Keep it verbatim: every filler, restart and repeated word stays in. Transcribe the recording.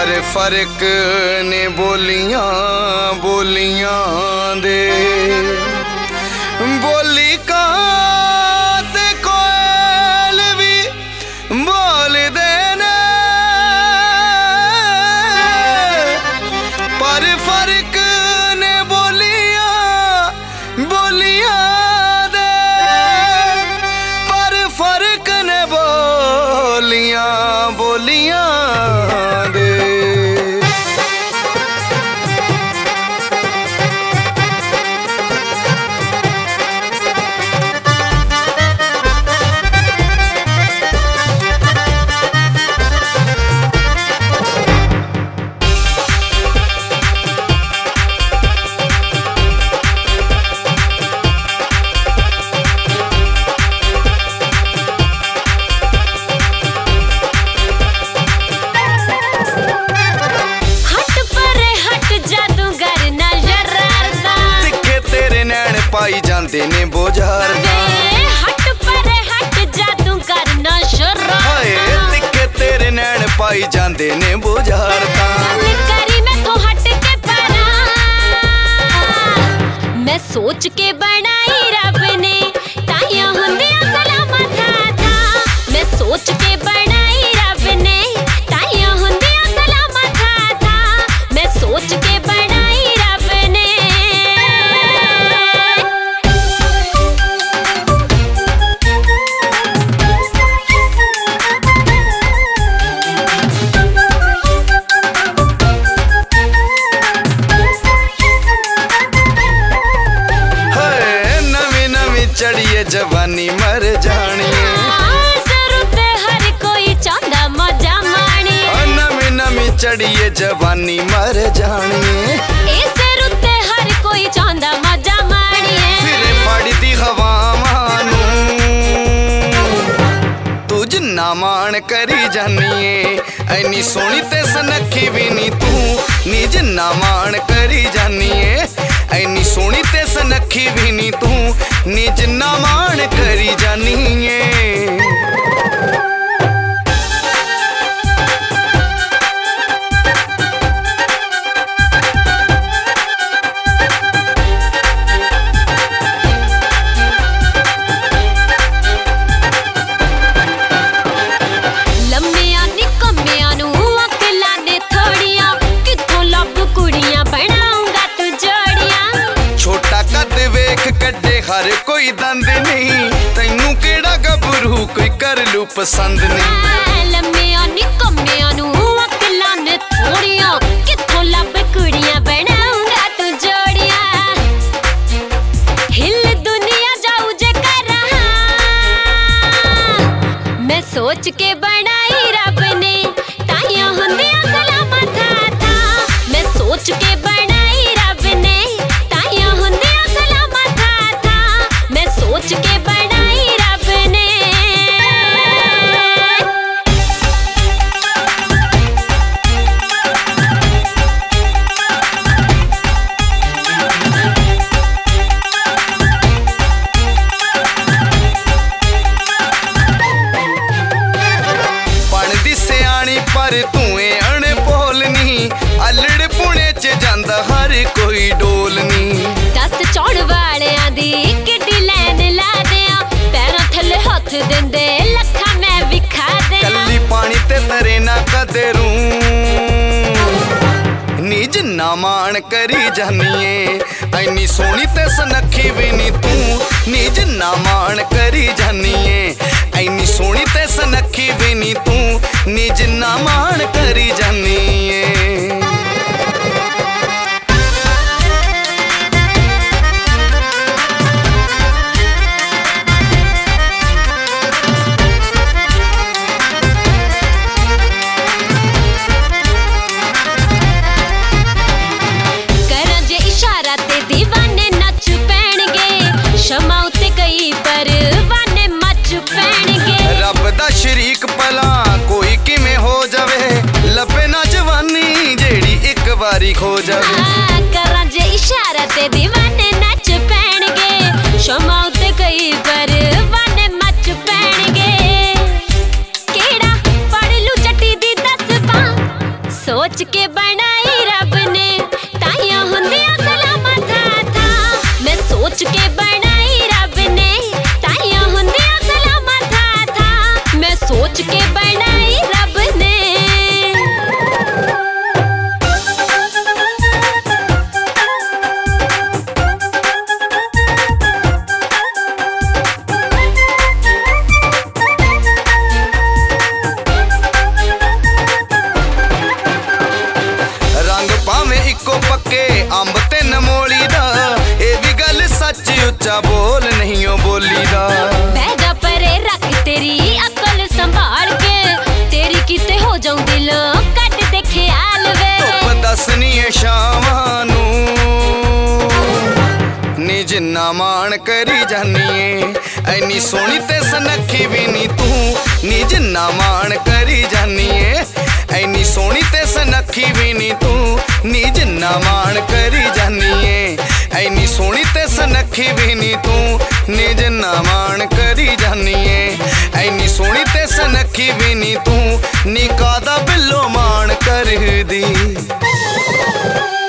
पर फर्क ने बोलियां बोलियां दे बोली का ते कोयल भी बोल देने पर फर्क ने बोलियां बोलियां दे पर फर्क ने बोलियां बोलियां पाई जांदे ने बोझार हट पर हट जादू करना शुरू हाय तिक्के तेरे नैन पाई जांदे ने बोझार करी मैं तो हट के परा मैं सोच के बनाई रब ने ताइयां हुंदियां सलामत था मैं सोच के बनाई रब ने ताइयां हुंदियां सलामत था मैं सोच के बनाई रब ने चढ़िए जवानी मर जानी हर कोई चांदा मजा मानी नवी नवी चढ़िए जवानी मर जानी हर कोई चांदा मजा मानी फिर फड़ती हवावां नू तू जिन्ना मान करी जानी ऐनी सोहनी ते सनखी भी नी तू नी जिन्ना मान करी जानी ऐनी सोहनी ते सनखी भी नी तू नी जिन्ना मान करी जानी हर कोई दंद नहीं तैनू केड़ा गबरू कोई कर लू पसंद नहीं लम्मिया निकम्मिया नू अकलां ने थोड़ियां किथों लब कुड़ियां बनाऊंगा तू जोड़ियां हिल दुनिया जाऊ जे कर रहा मैं सोच के बनाई रब ने ताइयां हुंदियां सलामत था मैं सोच के बनाई रब ने ताइयां हुंदियां सलामत था मैं सोच के बनाई रब ने बनदी सियाणी पर तू अणभोलनी अलड़ पुणे च जांदा हर कोई डोलनी दस चौड़ वालियां दी किड्डी लैन ला दियां पैरां थल्ले हत्थ दिंदे लखा मैं विखा दे कल्ली पानी ते तरे ना कदरू नी जिन्ना मान करी जानी ऐनी सोहनी ते सनखी भी नी तू नी जिन्ना मान करी जानी ऐनी सोहनी ते सनखी भी नी तू नी जिन्ना मान करी जानी रब दा शरीक भला कोई किवें हो जावे लभे ना जवानी जेड़ी एक बारी खो जावे करां जे इशारा ते दीवाने नच पैणगे शमा उते कई परवाने मच पैणगे केड़ा पढ़ लू चट्टी दी दस बां सोच सोच के बनाई रब ने ताइयां हुंदियां सलामां था था मैं सोच के बनाई रब ने ताइयां हुंदियां सलामां था था मैं सोच के बनाई रब ने पक्के अंब ते नमोली दा ए भी गल सच उच्चा बोल नहीं ओ बोली दा बह जा परे रख तेरी अकल संभाल के तेरी किते हो जाऊं दिल कट दे ख्याल वे धुप दसनी है शामां नू नी जिन्ना मान करी जानिए ऐनी सोहनी ते सनखी भी नी तू नी जिन्ना मान करी जानिए ऐनी सोहनी ते सनखी भी नी तू नी जिन्ना मान करी जानिए ऐनी सोहनी ते सनखी भी नी तू नी जिन्ना मान करी जानिए ऐनी सोहनी ते सनखी भी नी तू नी कादा बिल्लो मान कर दी।